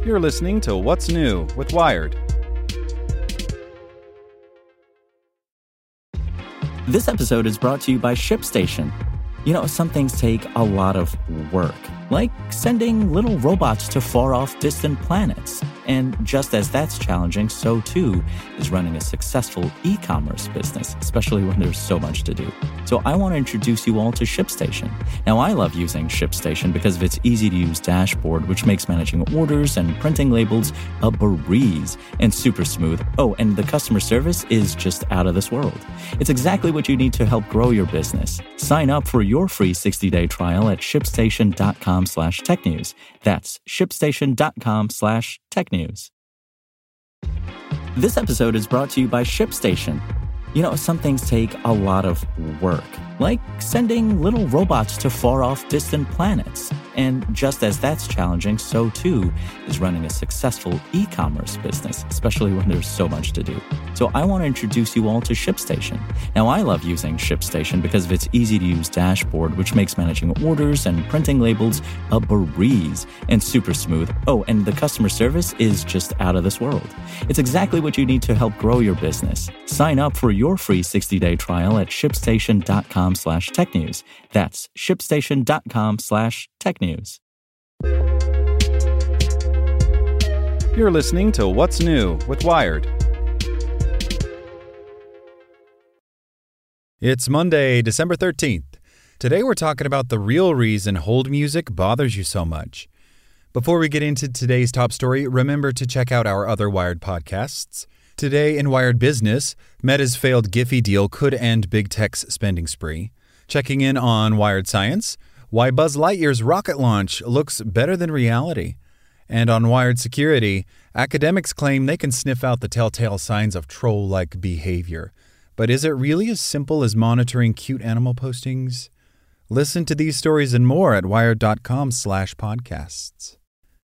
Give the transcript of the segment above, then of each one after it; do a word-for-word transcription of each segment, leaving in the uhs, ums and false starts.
You're listening to What's New with Wired. This episode is brought to you by ShipStation. You know, some things take a lot of work, like sending little robots to far-off distant planets. And just as that's challenging, so too is running a successful e-commerce business, especially when there's so much to do. So I want to introduce you all to ShipStation. Now, I love using ShipStation because of its easy-to-use dashboard, which makes managing orders and printing labels a breeze and super smooth. Oh, and the customer service is just out of this world. It's exactly what you need to help grow your business. Sign up for your free sixty-day trial at shipstation.com slash technews. That's shipstation.com slash technews. This episode is brought to you by ShipStation. You know, some things take a lot of work, like sending little robots to far-off distant planets. And just as that's challenging, so too is running a successful e-commerce business, especially when there's so much to do. So I want to introduce you all to ShipStation. Now, I love using ShipStation because of its easy-to-use dashboard, which makes managing orders and printing labels a breeze and super smooth. Oh, and the customer service is just out of this world. It's exactly what you need to help grow your business. Sign up for your free sixty-day trial at shipstation.com slash technews. That's shipstation.com slash technews. You're listening to What's New with Wired. It's Monday, December thirteenth. Today we're talking about the real reason hold music bothers you so much. Before we get into today's top story, remember to check out our other Wired podcasts. Today in Wired Business, Meta's failed Giphy deal could end big tech's spending spree. Checking in on Wired Science, why Buzz Lightyear's rocket launch looks better than reality. And on Wired Security, academics claim they can sniff out the telltale signs of troll-like behavior. But is it really as simple as monitoring cute animal postings? Listen to these stories and more at wired.com slash podcasts.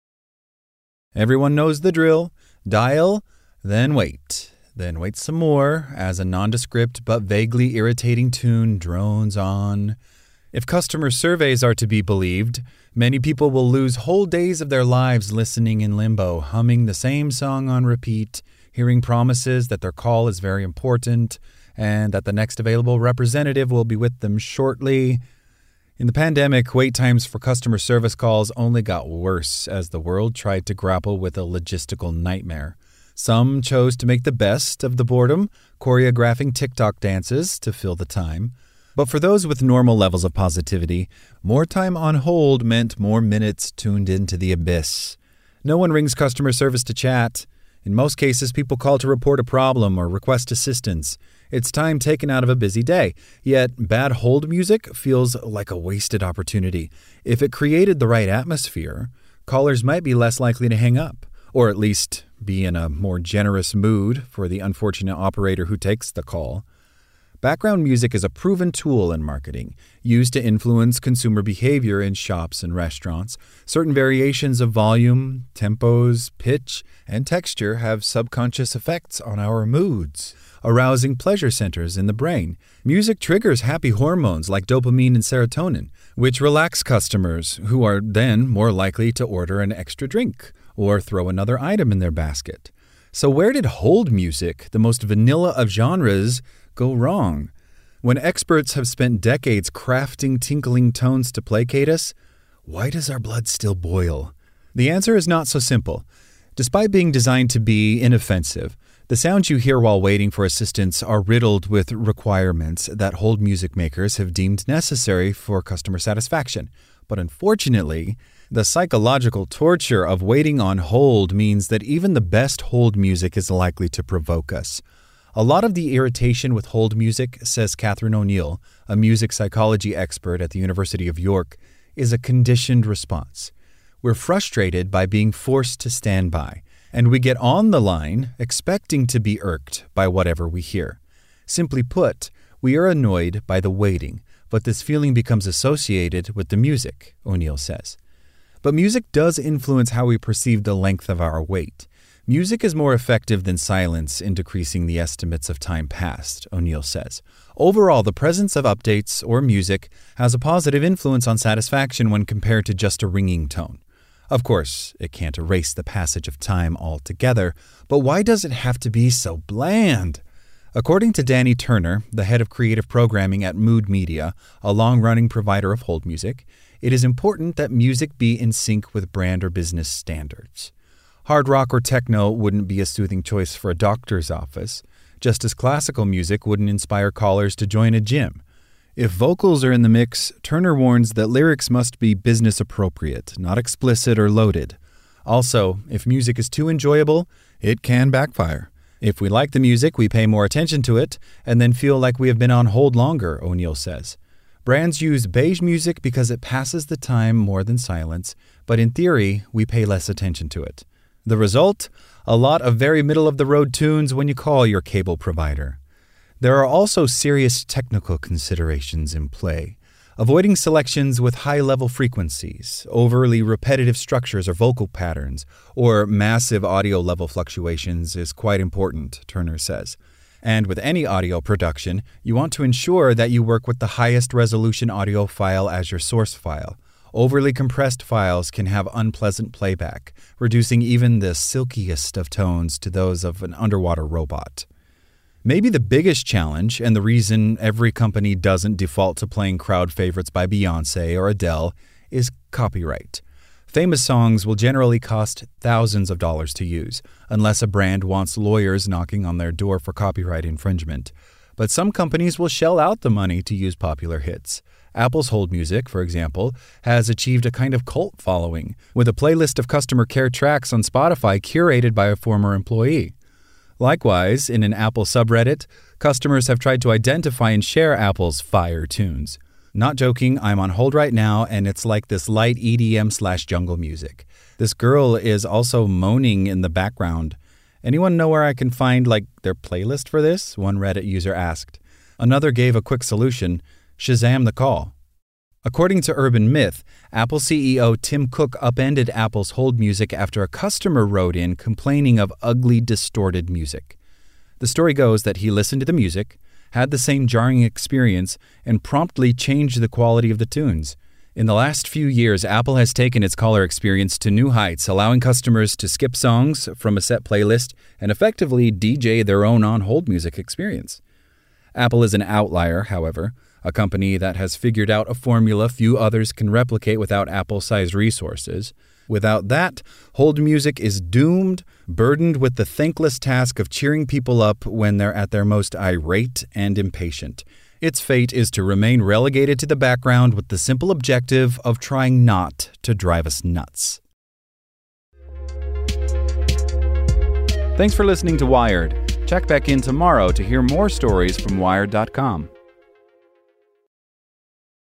Everyone knows the drill. Dial, then wait. Then wait some more as a nondescript but vaguely irritating tune drones on. If customer surveys are to be believed, many people will lose whole days of their lives listening in limbo, humming the same song on repeat, hearing promises that their call is very important and that the next available representative will be with them shortly. In the pandemic, wait times for customer service calls only got worse as the world tried to grapple with a logistical nightmare. Some chose to make the best of the boredom, choreographing TikTok dances to fill the time. But for those with normal levels of positivity, more time on hold meant more minutes tuned into the abyss. No one rings customer service to chat. In most cases, people call to report a problem or request assistance. It's time taken out of a busy day. Yet, bad hold music feels like a wasted opportunity. If it created the right atmosphere, callers might be less likely to hang up, or at least be in a more generous mood for the unfortunate operator who takes the call. Background music is a proven tool in marketing, used to influence consumer behavior in shops and restaurants. Certain variations of volume, tempos, pitch, and texture have subconscious effects on our moods, arousing pleasure centers in the brain. Music triggers happy hormones like dopamine and serotonin, which relax customers, who are then more likely to order an extra drink or throw another item in their basket. So where did hold music, the most vanilla of genres, go wrong? When experts have spent decades crafting tinkling tones to placate us, why does our blood still boil? The answer is not so simple. Despite being designed to be inoffensive, the sounds you hear while waiting for assistance are riddled with requirements that hold music makers have deemed necessary for customer satisfaction. But unfortunately, the psychological torture of waiting on hold means that even the best hold music is likely to provoke us. A lot of the irritation with hold music, says Catherine O'Neill, a music psychology expert at the University of York, is a conditioned response. We're frustrated by being forced to stand by, and we get on the line expecting to be irked by whatever we hear. Simply put, we are annoyed by the waiting, but this feeling becomes associated with the music, O'Neill says. But music does influence how we perceive the length of our wait. Music is more effective than silence in decreasing the estimates of time passed, O'Neill says. Overall, the presence of updates or music has a positive influence on satisfaction when compared to just a ringing tone. Of course, it can't erase the passage of time altogether, but why does it have to be so bland? According to Danny Turner, the head of creative programming at Mood Media, a long-running provider of hold music, it is important that music be in sync with brand or business standards. Hard rock or techno wouldn't be a soothing choice for a doctor's office, just as classical music wouldn't inspire callers to join a gym. If vocals are in the mix, Turner warns that lyrics must be business appropriate, not explicit or loaded. Also, if music is too enjoyable, it can backfire. If we like the music, we pay more attention to it, and then feel like we have been on hold longer, O'Neill says. Brands use beige music because it passes the time more than silence, but in theory, we pay less attention to it. The result? A lot of very middle-of-the-road tunes when you call your cable provider. There are also serious technical considerations in play. Avoiding selections with high-level frequencies, overly repetitive structures or vocal patterns, or massive audio-level fluctuations is quite important, Turner says. And with any audio production, you want to ensure that you work with the highest resolution audio file as your source file. Overly compressed files can have unpleasant playback, reducing even the silkiest of tones to those of an underwater robot. Maybe the biggest challenge, and the reason every company doesn't default to playing crowd favorites by Beyoncé or Adele, is copyright. Famous songs will generally cost thousands of dollars to use, unless a brand wants lawyers knocking on their door for copyright infringement. But some companies will shell out the money to use popular hits. Apple's Hold Music, for example, has achieved a kind of cult following, with a playlist of customer care tracks on Spotify curated by a former employee. Likewise, in an Apple subreddit, customers have tried to identify and share Apple's fire tunes. Not joking, I'm on hold right now, and it's like this light E D M slash jungle music. This girl is also moaning in the background. Anyone know where I can find, like, their playlist for this? One Reddit user asked. Another gave a quick solution: Shazam the call. According to Urban Myth, Apple C E O Tim Cook upended Apple's hold music after a customer wrote in complaining of ugly, distorted music. The story goes that he listened to the music, had the same jarring experience, and promptly changed the quality of the tunes. In the last few years, Apple has taken its caller experience to new heights, allowing customers to skip songs from a set playlist and effectively D J their own on-hold music experience. Apple is an outlier, however, a company that has figured out a formula few others can replicate without Apple-sized resources. Without that, hold music is doomed, burdened with the thankless task of cheering people up when they're at their most irate and impatient. Its fate is to remain relegated to the background with the simple objective of trying not to drive us nuts. Thanks for listening to Wired. Check back in tomorrow to hear more stories from Wired dot com.